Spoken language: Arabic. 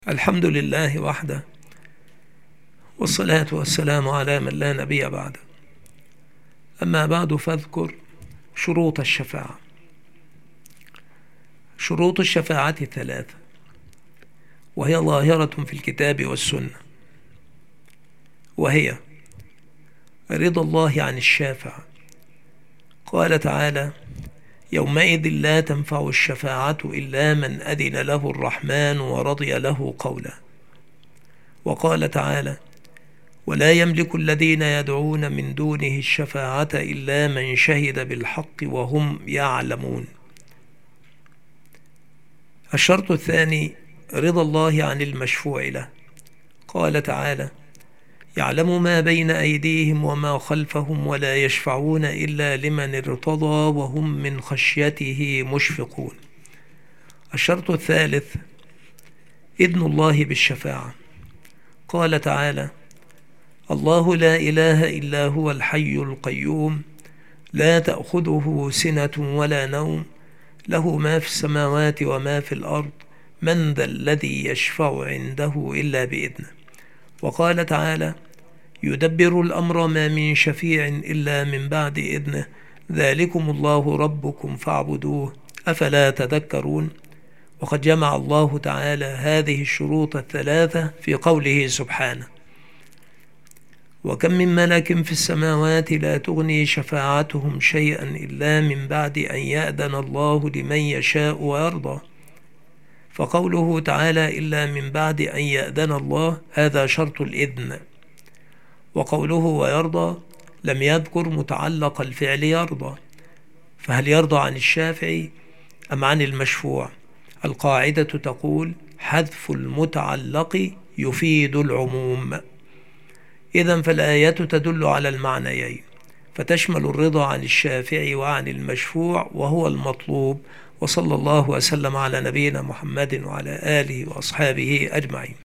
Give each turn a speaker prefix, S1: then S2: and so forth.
S1: الحمد لله وحده، والصلاة والسلام على من لا نبي بعده. أما بعد، فاذكر شروط الشفاعة. شروط الشفاعة 3، وهي ظاهرة في الكتاب والسنة، وهي رضا الله عن الشافع. قال تعالى: يومئذ لا تنفع الشفاعة إلا من أذن له الرحمن ورضي له قولا. وقال تعالى: ولا يملك الذين يدعون من دونه الشفاعة إلا من شهد بالحق وهم يعلمون. الشرط الثاني رضا الله عن المشفوع له. قال تعالى: يعلم ما بين أيديهم وما خلفهم ولا يشفعون إلا لمن ارتضى وهم من خشيته مشفقون. الشرط الثالث إذن الله بالشفاعة. قال تعالى: الله لا إله إلا هو الحي القيوم لا تأخذه سنة ولا نوم له ما في السماوات وما في الأرض من ذا الذي يشفع عنده إلا بإذنه. وقال تعالى: يدبر الأمر ما من شفيع إلا من بعد إذنه ذلكم الله ربكم فاعبدوه أفلا تذكرون. وقد جمع الله تعالى هذه الشروط الثلاثة في قوله سبحانه: وكم من ملك في السماوات لا تغني شفاعتهم شيئا إلا من بعد أن يأذن الله لمن يشاء ويرضى. فقوله تعالى إلا من بعد أن يأذن الله هذا شرط الإذن. وقوله ويرضى لم يذكر متعلق الفعل يرضى، فهل يرضى عن الشافع أم عن المشفوع؟ القاعدة تقول: حذف المتعلق يفيد العموم. إذن فالآية تدل على المعنيين، فتشمل الرضا عن الشافع وعن المشفوع وهو المطلوب. وصلى الله وسلم على نبينا محمد وعلى آله وأصحابه أجمعين.